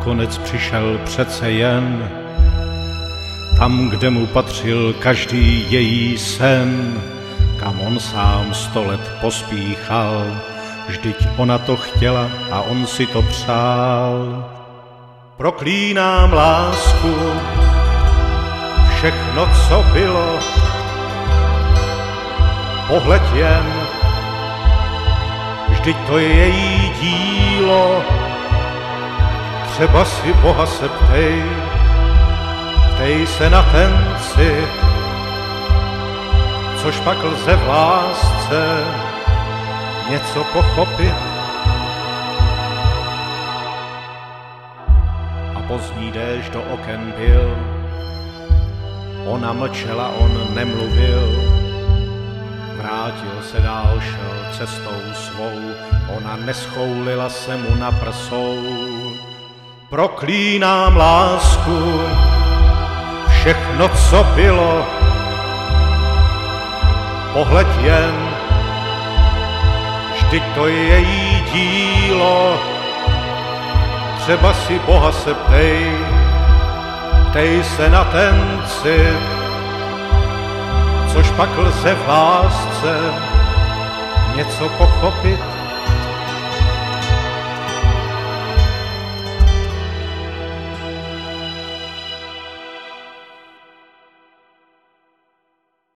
nakonec přišel přece jen tam, kde mu patřil každý její sen, kam on sám 100 let pospíchal, vždyť ona to chtěla a on si to přál. Proklínám lásku, všechno, co bylo, pohled jen, vždyť to je její dílo. Třeba si Boha se ptej, ptej se na ten cit, což pak lze v lásce něco pochopit. A pozdní déšť do oken byl, ona mlčela, on nemluvil. Vrátil se dál, šel cestou svou, ona neschoulila se mu na prsou. Proklínám lásku, všechno, co bylo, pohled jen, vždyť to je její dílo. Třeba si Boha se ptej, ptej se na ten cit, což pak lze v lásce něco pochopit.